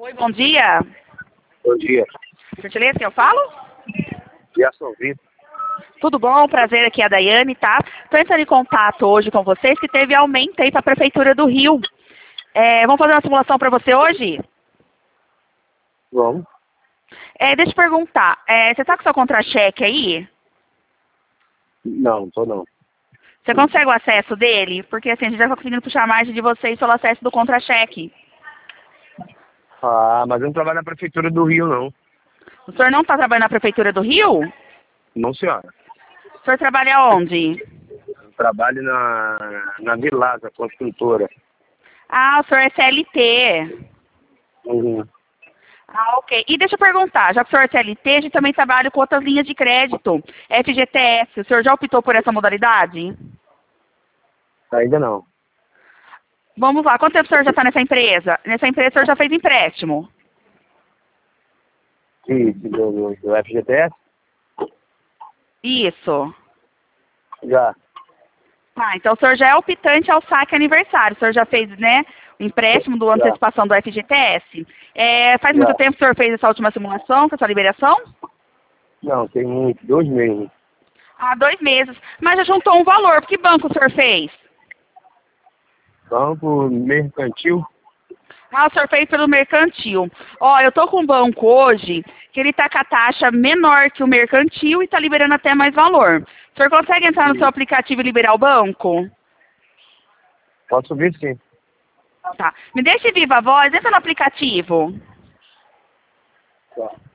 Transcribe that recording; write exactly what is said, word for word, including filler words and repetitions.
Oi, bom dia. Bom dia. Gentileza, quem eu falo? Gerson Vitor. Tudo bom? Prazer, aqui é a Daiane, tá? Estou entrando em contato hoje com vocês que teve aumento aí para a Prefeitura do Rio. É, vamos fazer uma simulação para você hoje? Vamos. É, deixa eu perguntar, é, você está com seu contra-cheque aí? Não, tô não. Você consegue o acesso dele? Porque assim, a gente já está conseguindo puxar a margem de vocês pelo acesso do contra-cheque. Ah, mas eu não trabalho na Prefeitura do Rio, não. O senhor não está trabalhando na Prefeitura do Rio? Não, senhora. O senhor trabalha onde? Eu trabalho na, na Vilasa, construtora. Ah, o senhor é C L T. Uhum. Ah, ok. E deixa eu perguntar, já que o senhor é C L T, a gente também trabalha com outras linhas de crédito, F G T S. O senhor já optou por essa modalidade? Ainda não. Vamos lá, quanto tempo o senhor já está nessa empresa? Nessa empresa o senhor já fez empréstimo? Que, que do, do, do F G T S? Isso. Já. Tá, então o senhor já é optante ao saque aniversário. O senhor já fez, né, o empréstimo do Já. antecipação do F G T S. É, faz Já. muito tempo que o senhor fez essa última simulação, com essa liberação? Não, tem muito. Dois meses. Há dois meses. Mas já juntou um valor. Que banco o senhor fez? Banco mercantil. Ah, o senhor fez pelo mercantil. Ó, eu tô com um banco hoje que ele tá com a taxa menor que o mercantil e tá liberando até mais valor. O senhor consegue entrar no seu aplicativo e liberar o banco? Pode subir, sim. Tá. Me deixe viva a voz, entra no aplicativo. Tá.